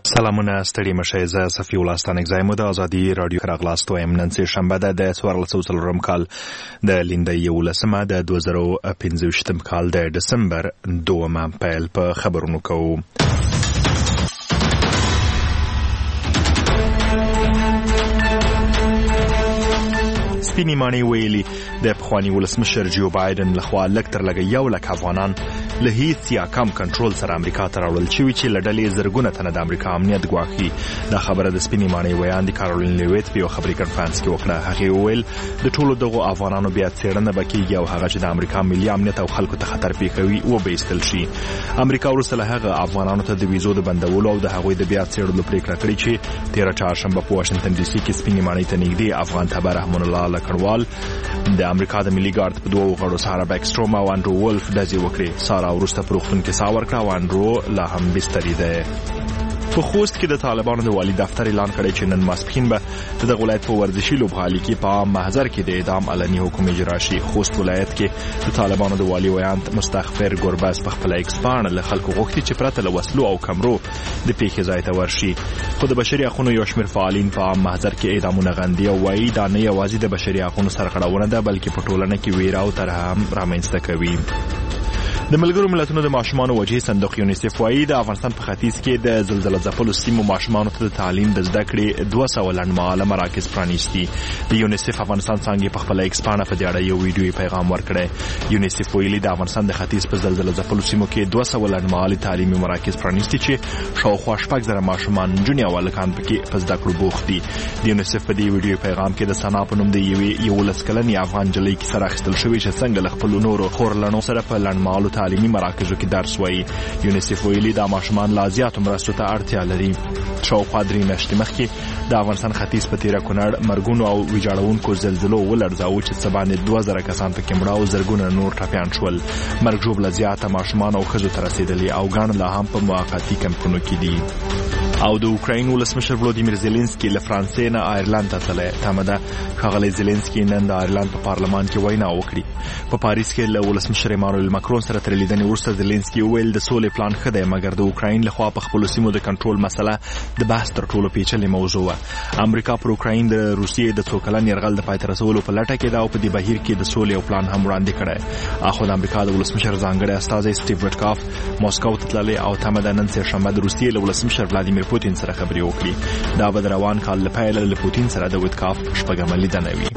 سلامونه ستړي مشه زه صفي الله ستانکزی مو د ازادي رادیو راغلاست وایم. نن سه شنبه ده د 1404 کال د لیندۍ 11 د 2015 کال د دسمبر 2 پیل په خبرونو کوو. سپینې ماڼۍ ویلي د پخواني ولسمشر جو بایدن لخوا لږ تر لږه 1 لک افغانان له هیڅ یا کم کنټرول سره امریکا ته راوړل شوي چې له ډلې زرګونه تنه د امریکا امنیت ګواښي. دا خبره د سپینې ماڼۍ ویاندې کارولین لیویت په یو خبري کنفرانس کې وکړه. هغې وویل د ټولو دغو افغانانو بیا څېړنه به کېږي او هغه چې د امریکا ملي امنیت او خلکو ته خطر پېښوي وبایستل شي. امریکا وروسته له هغه افغانانو ته د ویزو د بندولو او د هغوی د بیا څېړلو پرېکړه کړې چې 13 چهارشنبه په واشنګټن ډي سي کې سپینې ماڼۍ ته نږدې افغان تبع رحمان الله لکړوال د امریکا د ملي ګارد په 2 غړو سارا بیکسټروم او انډرو ولف ډزې وکړې. سارا وروسته په روغتون کې ساه ورکړه او انډرو لا هم بستري دی. په خوست کې د طالبانو د والي دفتر اعلان کړی چې نن ماسپښین به د دغه ولایت په ورزشي لوبغالي کې په عام محضر کې د اعدام علني حکم اجرا شي. خوست ولایت کې د طالبانو د والي ویاند مستغفر ګربز په خپل ایکس باندې له خلکو غوښتي چې پرته له وسلو او کمرو د پیښې ځای ته ورشي. خو د بشري حقوقو یو شمېر فعالین په عام محضر کې اعدامونه غندي او وایي دا نه یوازې د بشري حقوقو سرغړونه ده بلکې په ټولنه کې ویره او ترحم هم رامنځته کوي. د ملګرو ملتونو د ماشومانو وجهي صندوق یونیسف وایي د افغانستان په ختیځ کې د زلزلې ځپلو سیمو ماشومانو ته د تعلیم د زده کړې 200 لنډمهاله مراکز پرانیستي. د یونیسف افغانستان څانګې په خپل ایکس باندې په دې اړه یو ویډیویي پیغام ورکړی. یونیسف ویلي د افغانستان د ختیځ په زلزلې ځپلو سیمو کې 200 لنډمهاله تعلیمي مراکز پرانیستي چې شاوخوا 6,000 ماشومان نجونې او هلکان پکې په زده کړو بوخت دي. د یونیسف په دې ویډیویي پیغام کې د سنا په نوم د یوې 11 کلنې افغان نجلۍ کیسه راخیستل شوې چې څنګه له خپلو نورو خورلڼو سره په لنډمهالو تعلیمي مراکزو کې درس وایي. یونیسف ویلي دا ماشومان لا زیاتو مرستو ته اړتیا لري. شاوخوا 3 میاشتې مخکې د افغانستان ختیځ په تیره کونړ مرګونو او ویجاړونکو زلزلو ولړزاوه چې څه باندې 2000 کسان پکې مړه او زرګونه نور ټپیان شول. مرګ ژوبله زیاته ماشومان او ښځو ته رسېدلي او ګڼ لا هم په موقتي کمپونو کې دي. او د اوکراین ولسمشر ولودیمیر زيلنسکي له فرانسې نه آیرلند ته تللی. تمه ده ښاغلی زيلنسکي نن د آیرلند په پارلمان کې وینا وکړي. په پاریس کې له ولسمشر ایمانوئل ماکرون سره تر لیدنې وروسته زيلنسکي وویل د سولې پلان ښه دی مګر د اوکراین لخوا په خپلو سیمو د کنټرول مسله د بحث تر ټولو پیچلې موضوع وه. امریکا پر اوکراین د روسیې د 2 کلن یرغل د پای ته رسولو په لټه کې ده او په دې بهیر کې د سولې یو پلان هم وړاندې کړی. اخو د امریکا د ولسمشر ځانګړی استازی سټیو وټکاف موسکو ته تللی او تمه ده نن سهشنبه د روسیې له ولسمشر ولادیمیر پوتین سره خبرې وکړي. دا به د روان کال له پیله له پوتین سره د وټکاف 6مه لیدنه وي.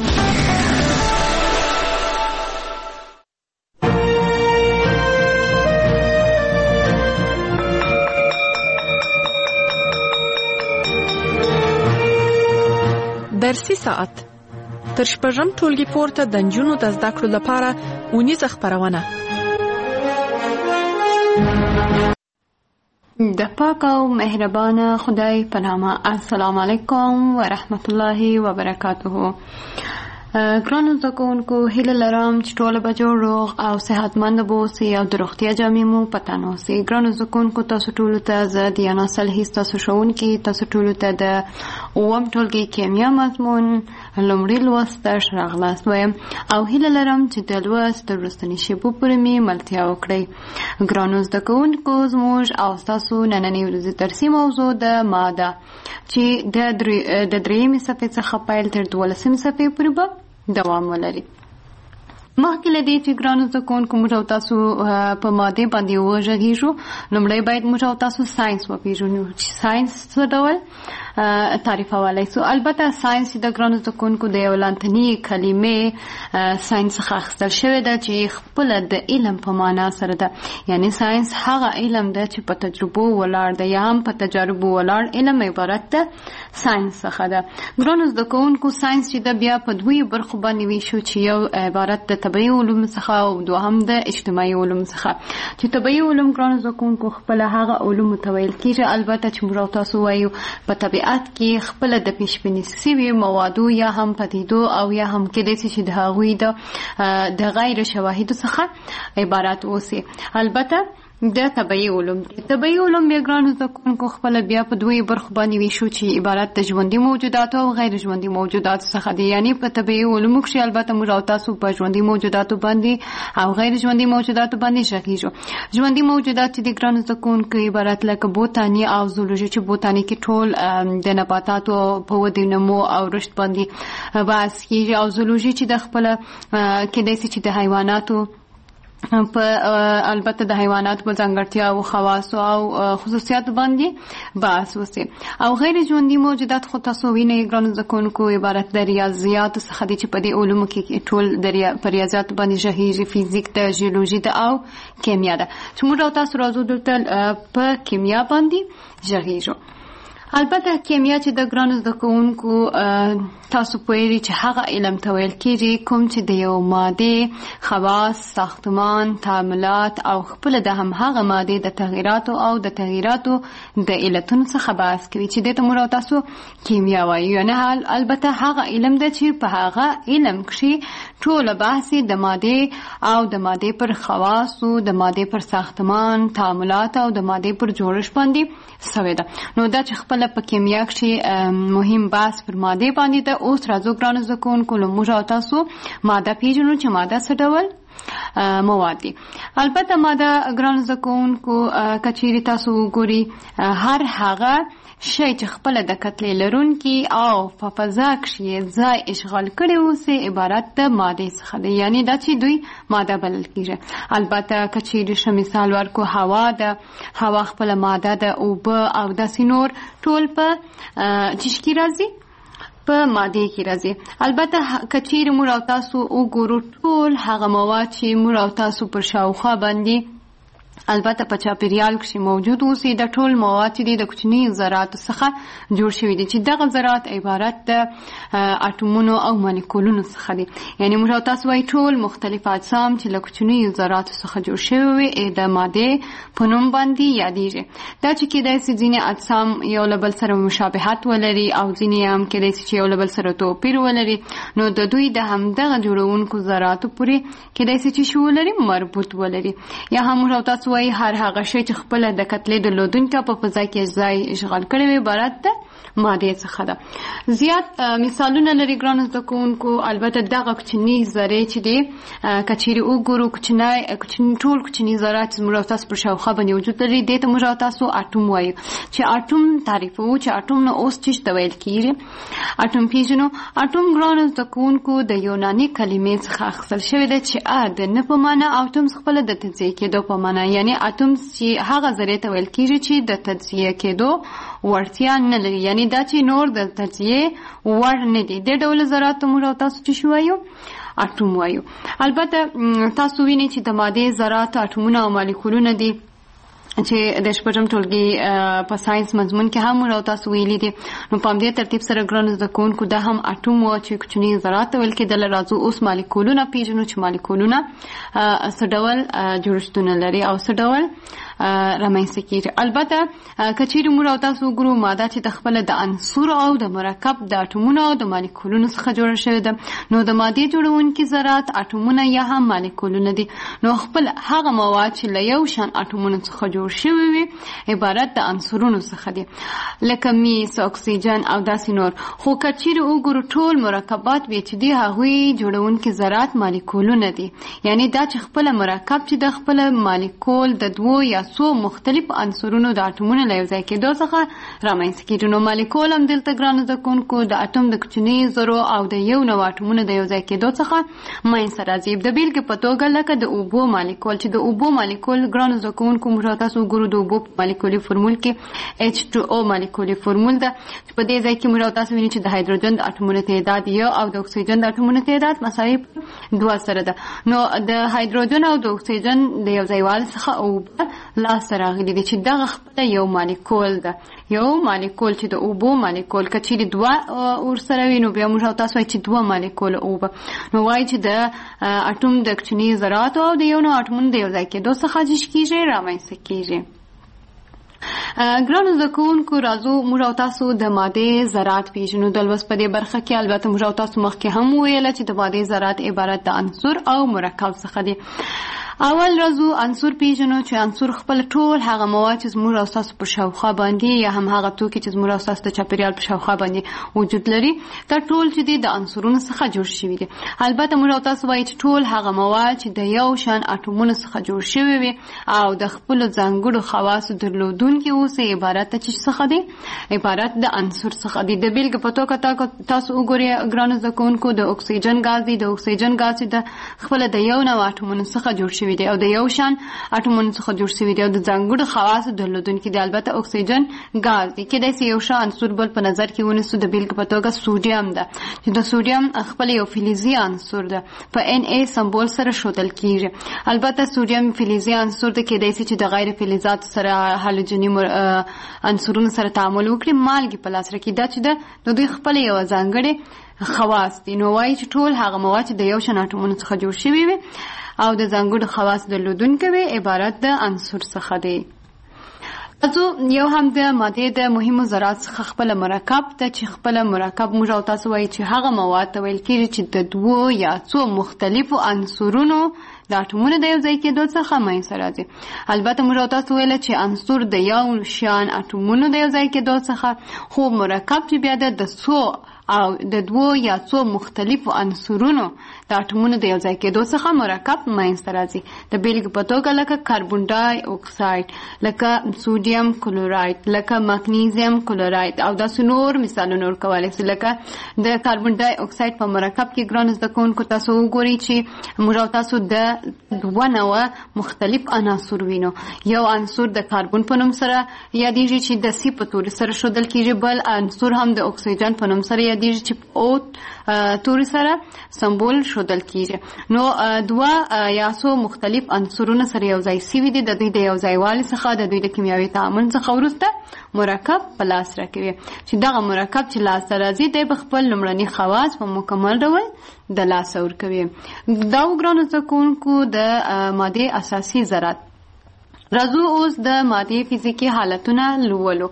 درسي ساعت تر 6 ټولګي پورته د نجونو د زده کړو لپاره اونیزه خپرونه. د پاک او مهربان خدای په نامه. السلام علیکم و رحمت الله و برکاته. ګرانو زده کوونکو هیله لرم چې ټول به جوړ روغ او صحتمند اوسئ او د روغتیا جامې مو په تن اوسئ. ګرانو زده کوونکو تاسو ټولو ته زه دیانا صالحي ستاسو ښوونکې تاسو ټولو ته د 9م ټولګي کیمیا مضمون لومړی لوست ته ښه راغلاست وایم او هیله لرم چې د لوست تر وروستنۍ شېبو پورې مې ملتیا وکړئ. ګرانو زده کوونکو زموږ او ستاسو نننۍ ورځې درسي موضوع د ماده چې د 3مې صفحې څخه پیل تر 12مې صفحې پورې به دوام ولري. مخکې له دې چې ګرانو زده کوونکو موږ او تاسو په ماده باندې وغږیږو لومړی باید موږ او تاسو ساینس وپېژنو چې ساینس څه ډول تعریفولی سو. البته ساینس د ګرانو زده کوونکو د یو لاندنۍ کلمې ساینس څخه اخیستل شوې ده چې خپله د علم په معنا سره ده. یعنی ساینس هغه علم ده چې په تجربو ولاړ ده یا هم په تجاربو ولاړ علم عبارت ده ساینس څخه ده. ګرانو زده کوونکو ساینس چې ده بیا په 2 برخو باندې ویشو چې یو عبارت د طبیعي علوم څخه او دوهم د اجتماعي علوم څخه. چې طبیعي علوم ګرانو زده کوونکو خپله هغه علومو ته ویل کېږي البته چې موږ او تاسو وایو په طبیعت کې خپله د پیشبیني شوي موادو یا هم پدیدو او یا هم کېدای شي چې د هغوی د غیر شواهدو څخه عبارت اوسي. البته د طبيعي علوم بیا ګرانو زده کوونکو خپل بیا په دوی برخو باندې ویشو چې عبارت د ژوندي موجوداتو او غیر ژوندي موجوداتو څخه دي. یعنی په طبيعي علومو کې البته موږ او تاسو په ژوندي موجوداتو باندې او غیر ژوندي موجوداتو باندې شغیږو. ژوندي موجودات د ګرانو زده کوونکو عبارت لکه بوتاني او زولوژي چې بوتاني کې ټول د نباتاتو په ودې نمو او رشد باندې بحث کیږي، او زولوژي چې د خپل کېدای شي چې د حیواناتو په البته د حیواناتو په ځانګړتیا او خواص او خصوصیات باندې بحث وسی. او غیر ژوندي موجودات خو تاسو وینئ ګرانو زده کوونکو عبارت د ریاضیات څخه دي چې په دې علومو کې ټول د ریاضیات باندې ژغیږي، فزیک د ژیولوژي د او کیمیا ده چې موږ او تاسو راځو دلته په کیمیا باندې ژغیږو. البته کیمیا چې د ګرانو زده کوونکو تاسو پوهیږئ چې هغه علم ته ویل کېږي کوم چې د یو مادې خواص، ساختمان، تعاملات او خپل د همهغه مادې د تغییراتو او د تغییراتو د علتونو څخه بحث کوي چې دې ته موږ او تاسو کیمیا وایو. یعنی البته هغه علم دی چې په هغه علم کې ټول بحث د مادې او د مادې پر خواصو، د مادې پر ساختمان، تعاملات او د مادې پر جوړښت باندې سوی ده. نو دا چې خپل په کیمیا کې مهم بحث پر ماده باندې ده. اوس راځو ګرانو زده کوونکو له موږ او تاسو ماده پیژنو چې ماده څه ډول مواد دي. البته ماده ګرانو زده کوونکو که چیرې تاسو وګورئ هر هغه شی چې خپل د کتلې لرونکي او په فضا کې ځای اشغال کړی اوسي عبارت د ماده څخه دی. یعنی دا چې دوی ماده بلل کیږي. البته که چیرې ښه مثال ورکو هوا ده، هوا خپل ماده ده، اوبه او داسې نور ټول په چیش کې راځي، په ماده کې راځي. البته که چیرې موږ او تاسو وګورو ټول هغه مواد چې موږ او تاسو پر شاوخوا باندې البته په چاپیریال کې موجود اوسي د ټول مواد چې د کوچني ذراتو څخه جوړ شوي دي چې دغه ذرات عبارت د اټومونو او مالیکولونو څخه دي. یعنی موږ تاسو وایي ټول مختلف اجسام چې له کوچني ذراتو څخه جوړ شوي وي د ماده په نوم باندې یادېږي. دا چې کېدای شي ځینې اجسام یو له بل سره مشابهت ولري او ځینې هم کېدای شي چې یو له بل سره توپیر ولري، نو د دوی د همدغه جوړونکو ذراتو پورې کېدای شي چې شو ولري مربوط ولري. یا هم موږ تاسو وایي هر هغه شی چې خپل د کتلې درلودونکي په فضا کې ځای اشغال کړی وي عبارت ده ماده څخه ده. زیات مثالونه لري ګرانو زده کوونکو. البته دغه کوچني ذرې چې دي که چیرې وګورو ټول کوچني ذرات موږ تاسو پر شاوخوا باندې وجود لري، دې ته موږ تاسو اټوم وایو. چې اټوم تعریفوو چې اټوم نو اوس څه ته ویل کېږي. اټوم پیژنو. اټوم ګرانو زده کوونکو د یوناني کلمې څخه اخیستل شوی ده چې د نه په معنا او اتوم خپل د تجزیه کېدو په معنا. یعنی اتوم چې هغه ذرې ته ویل کېږي چې د تجزیه کېدو وړتیا نه لري، یعنی دا چې نور د تجزیه وړ نه دي. د ډول ذرات موږ تاسو چې شو وایو اټوم وایو. البته تاسو وینئ چې د ماده ذرات اټومونه او مالیکولونه دي چې د شپږم ټولګي په ساينس مضمون کې هم موږ تاسو ویلي دي. نو په همدې ترتیب سره ګرانو زده کوونکو دا هم اټوم و چې کوچني ذرات ویل کېدل. راځو اوس مالیکولونه پیژنو چې مالیکولونه څه ډول جوړښتونه لري او څه ډول رامنځته کېږي. البته که چیرې موږ تاسو وګورو ماده چې د خپل د عنصر او د مرکب د اټومونو او د مالیکولونو څخه جوړه شوې ده، نو د مادې جوړونکي ذرات اټومونه یا هم مالیکولونه دي. نو خپل هغه مواد چې له یو شان اټومونو څخه جوړ شوي وي عبارت د عنصرونو څخه دي، لکه میس، اکسیجن او داسې نور. خو که چیرې وګورو ټول مرکبات وي چې دي هغوی جوړونکي ذرات مالیکولونه دي. یعنی دا چې خپل مرکب چې د خپل مالیکول د دوو یا څو مختلف عنصرونو د اټومونو له یو ځای کېدو څخه رامنځته کېږي. نو مالیکول هم دلته ګرانو زده کوونکو د اټوم د کوچني ذرو او د یو نوع اټومونو د یو ځای کېدو څخه منځته راځي. د بیلګې په توګه لکه د اوبو مالیکول چې د اوبو مالیکول ګرانو زده کوونکو موږ تاسو وګورو د اوبو مالیکولي فورمول کې H2O مالیکولي فورمول ده. په دې ځای کې موږ تاسو وینئ چې د هایدروجن د اټومونو تعداد یو او د اکسیجن د اټومونو تعداد مساوي 2 سره ده. نو د هایدروجن او د اکسیجن د یو ځایوالي څخه اوبه لاسته راغلي دي چې دغه خپله یو مالیکول ده. یو مالیکول چې د اوبو مالیکول که چیرې دوه ورسره وي نو بیا موږ تاسو وایي چې 2 مالیکول اوبه. نو وایي چې د اټوم د کوچني ذراتو او د یو نوع اټومونو د یو ځای کېدو څخه جوړ کېږي، رامنځته کېږي. ګرانو زده کوونکو راځو موږ تاسو د ماده ذرات پیژنو. د لوست په دې برخه کې البته موږ تاسو مخکې هم ویل چې د ماده ذرات عبارت د عنصر او مرکب څخه دي. اول راځو عنصر پیژنو چې عنصر خپل ټول هغه مواد چې زموږ او تاسو په شاوخوا باندې یا هم هغه توکي چې زموږ او تاسو د چاپیریال په شاوخوا باندې وجود لري دا ټول چې د عنصرونو څخه جوړ شوي دي. البته موږ او تاسو وایي چې ټول هغه مواد چې د یو شان اټومونو څخه جوړ شوي وي او د خپل ځانګړو خواصو درلودونکي اوسي عبارت څه څخه دي؟ عبارت د عنصر څخه دي. د بیلګې په توګه تاسو وګورئ ګرانو زده کوونکو د اکسیجن غاز دی. د اکسیجن غاز د خپل د یو نوع اټومونو څخه جوړ شوی دی او د یو شان اټومونو څخه جوړ شوی دی او د ځانګړو خواصو درلودونکي دی. البته اکسیجن غاز دی کېدای شي یو شان عنصر بل په نظر کې ونیسو. د بیلګې په توګه سوډیم ده چې د سوډیم خپل یو فلزي عنصر ده په Na سمبول سره ښودل کیږي. البته سوډیم فلزي عنصر ده کېدای شي چې د غیر فلزاتو سره هالوجني عنصرونو سره تعامل وکړي مالګې په لاس راکړي. دا چې د دوی خپل یو ځانګړي خواص دي. نو وایي چې ټول هغه مواد چې د یو شان اټومونو څخه جوړ شوي وي او د ځانګړو خواص درلودونکي وي عبارت د عنصر څخه دی. یو هم د مادې د مهمو ذرات څخه خپل مرکب ته چې خپل مرکب موږ او تاسو وایي چې هغه مواد ته ویل کېږي چې د دوو یا څو مختلفو عنصرونو د اټومونو د یو ځای کېدو څخه منځته راځي. البته موږ او تاسو ویل چې عنصر د یو شان اټومونو د یو ځای کېدو څخه خو مرکب چې بیا د څو او د دوو یا څو مختلفو عنصرونو د اټومونو د یو ځای کېدو څخه مرکب منځته راځي. د بیلګې په توګه لکه کاربن ډای اکساید، لکه سوډیم کلوراید، لکه مګنیزیم کلوراید او داسې نور مثالونه ورکولی شي. لکه د کاربن ډای اکساید په مرکب کې ګرانو زده کوونکو تاسو وګورئ چې موږ او تاسو د دوه نوع مختلف عناصر وینو. یو عنصر د کاربن په نوم سره یادیږي چې د سی په توري سره ښودل کېږي، بل عنصر هم د اکسیجن په نوم سره یادیږي چې او توري سره سمبول ښودل کېږي. نو دوه یا څو مختلف عنصرونه سره یو ځای شوي دي. د دوی د یو ځای والي څخه د دوی د کیمیاوي تعامل څخه وروسته مرکب په لاس راکوي چې دغه مرکب چې لاسته راځي دی به خپل لومړني خواص په مکمل ډول د لاسه ورکوي. دا ګرانو زده کوونکو د مادې اساسي ذرات. راځو اوس د مادې فزیکي حالتونه لولو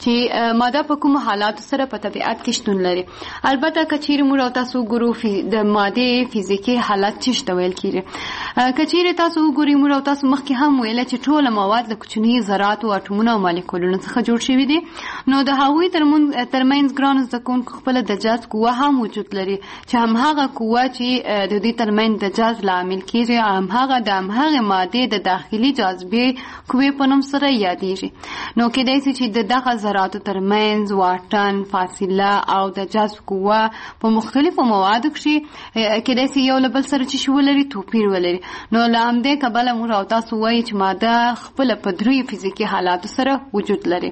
چې ماده په کوم حالاتو سره په طبیعت کې شتون لري. البته که چیرې موږ او تاسو وګورو د مادې فزیکي حالت څه ته ویل کېږي. که چیرې تاسو وګورئ موږ او تاسو مخکې هم ویله چې ټوله مواد له کوچنیو ذراتو اټومونو او مالیکولونو څخه جوړ شوي دي. نو د هغوی ترمنځ ګرانو زده کوونکو خپله د جذب قوه هم وجود لري چې همهغه قوه چې د دوی ترمنځ د جذب لامل کېږي همهغه د همهغې مادې د داخلي جاذبې قوې په نوم سره یادیږي. نو کېدای شي چې د دغه ذراتو ترمنځ واټن، فاصله او د جذب قوه په مختلفو موادو کې کېدای شي یو له بل سره چې ولري توپیر ولري. نو له همدې کبله موږ او تاسو وایي چې ماده خپله په دریو فزیکي حالاتو سره وجود لري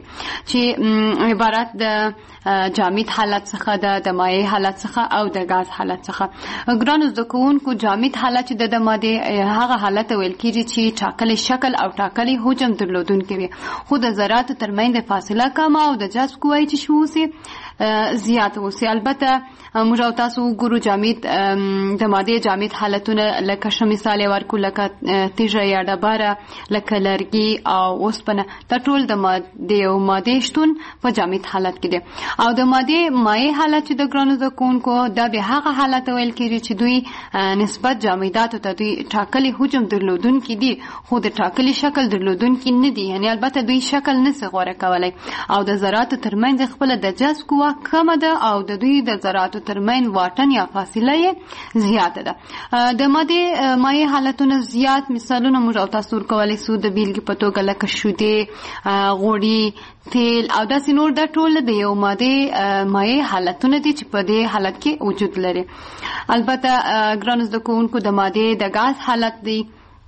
چې عبارت د جامد حالت څخه ده، د مایع حالت څخه او د غاز حالت څخه. ګرانو زده کوونکو جامد حالت چې د مادې هغه حالت ویل کېږي چې ټاکلی شکل او ټاکلی حجم درلودونکي وي خو د ذراتو ترمنځ فاصله کمه او د جذب قوه چې شو اوسي زیات اوسي. البته موږ او تاسو وګورو جامد د مادې جامد حالتونه لکه ښه مثال یې ورکړو لکه تیږه یا ډبره، لکه لرګي او اوسپنه. دا ټول د مادې شتون په جامد حالت کې دی. او د مادې مایع حالت چې د ګرانو زده کوونکو دا به هغه حالت ویل کېږي چې دوی نسبت جامداتو ته دوی ټاکلی حجم درلودونکي دي خو د ټاکلی شکل درلودونکي نه دي. یعنې البته دوی شکل نشي غوره کولی او د ذراتو ترمنځ خپله د جذب قوه کمه ده او د دوی د ذراتو ترمنځ واټن یا فاصله یې زیاته ده. د مادې مایع حالتونه زیات مثالونه موږ او تاسو ورکولی شو. د بیلګې په توګه لکه شیدې، غوړي، تیل او داسې نور دا ټول د یو مادې مایع حالتونه دي چې په دې حالت کې وجود لري. البته ګرانو زده کوونکو د مادې د غاز حالت دی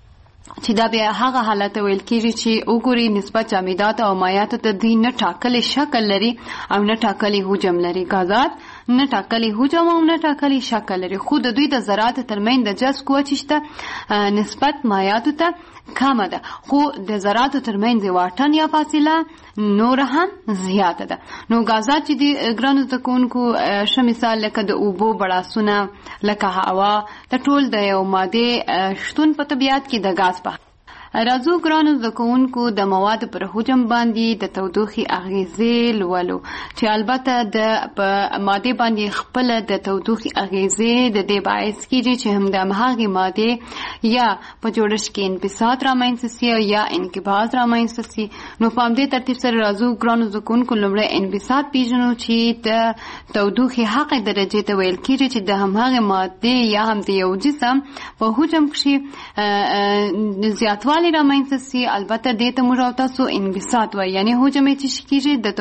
چې دا بیا هغه حالت ویل کېږي چې وګوري نسبت جامدات او مایعاتو ته دوی نه ټاکلی شکل لري او نه ټاکلی حجم لري. غازات نه ټاکلی حجم او نه ټاکلی شکل لري خو د دوی د ذراتو ترمنځ د جذب قوه چې شته نسبت مایعاتو ته کمه ده خو د ذراتو ترمنځ واټن یا فاصله نور هم زیاته ده. نو غازات چې دي ګرانو زده کوونکو ښه مثال لکه د اوبو بړاسونه، لکه هوا، د ټول د یو مادې شتون په طبیعت کې د غاز په راځو ګرانو زده کوونکو د موادو پر حجم باندې د تودوخې اغیزې لولو چې البته د په ماده باندې خپل د تودوخې اغیزې د دې باعث کیږي چې هم د هغه ماده یا په جوړښت کې انبساط رامنځته شي یا انقباض رامنځته شي. نو په همدې ترتیب سره راځو ګرانو زده کوونکو لومړی انبساط پیژنو چې د تودوخې هغه درجه ته ویل کیږي چې د هماغه ماده یا هم د یو جسم په حجم کې زیاتوالی رامنځته شي. البته دې ته موږ او تاسو انبساط وایي، یعنی حجم یې چې کیږي د